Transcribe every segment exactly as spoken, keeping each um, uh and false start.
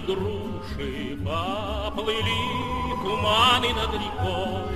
груши, поплыли туманы над рекой.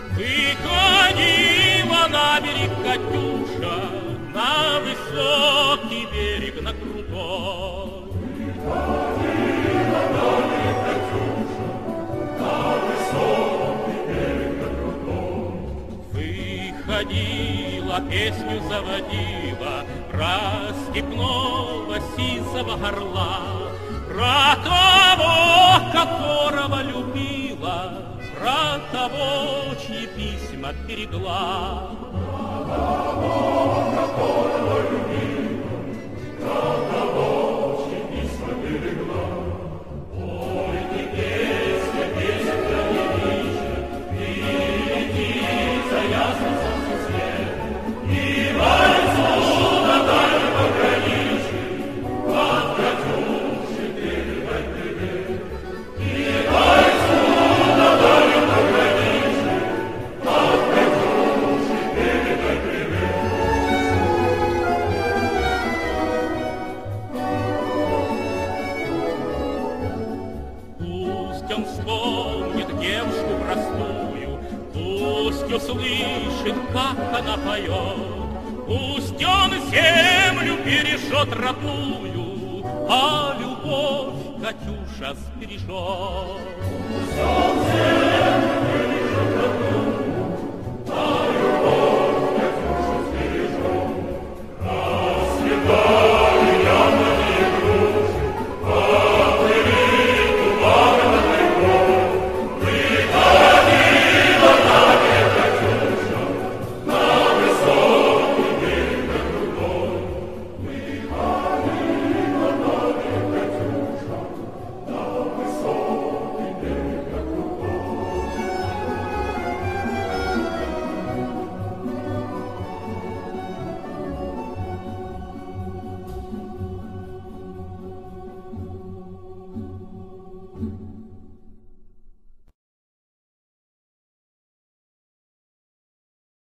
Выходила на берег Катюша, на высокий берег, на крутой. Выходила на берег Катюша, на высокий берег, на крутой. Выходила, песню заводила про степного сизого горла, про того, которого любила, про того, чьи письма берегла. Про того, которого любила, про того, чьи письма берегла. Ой, ты песня, песенка девичья, ты летит за ясный солнце свет, и вальсу на дальнем пограничье от Катюши передать привет. И вальсу на дальнем пограничье от Катюши передать привет. Пусть он вспомнит девушку простую, пусть услышит, как она поет, пусть он землю бережет родную, а любовь Катюша сбережет. Солнце